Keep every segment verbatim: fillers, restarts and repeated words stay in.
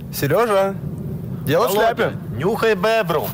Сережа, дело в шляпе. Нюхай бебру.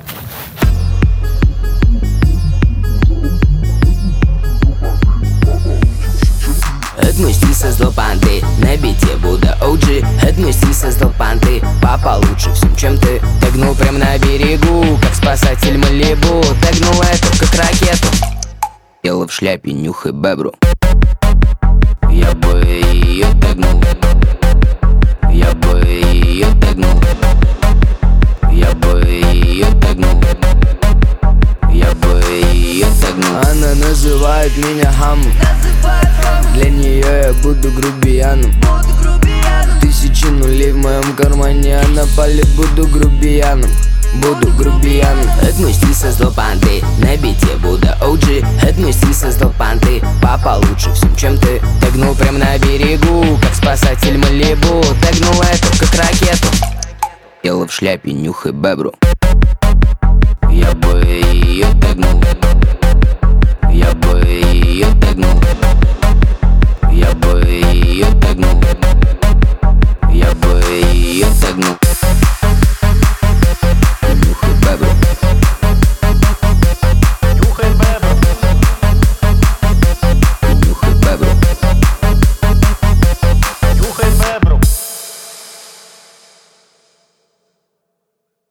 Это мой стиль создал панты, на бите Будда о джи. Это мой стиль создал панты, папа лучше всем, чем ты. Тегнул прям на берегу, как спасатель Малибу. Тегнул эту, как ракету. Дело в шляпе, нюхай бебру. Я бы ее тегнул. Я бы ее тегнул. Я бы ее тегнул. Я бы ее тегнул. Она называет меня хамом. Для нее я буду грубияном. Тысячи нулей в моем кармане, она палит, буду грубияном. Буду грубияном. Это мой стиль создал панты, на бите Будда о джи. Это мой стиль создал панты, папа лучше всем, чем ты. Тегнул прям на берегу, как спасатель Малибу. Тегнул эту, как ракету. Дело в шляпе, нюхай бебру. Я бы ее тегнул.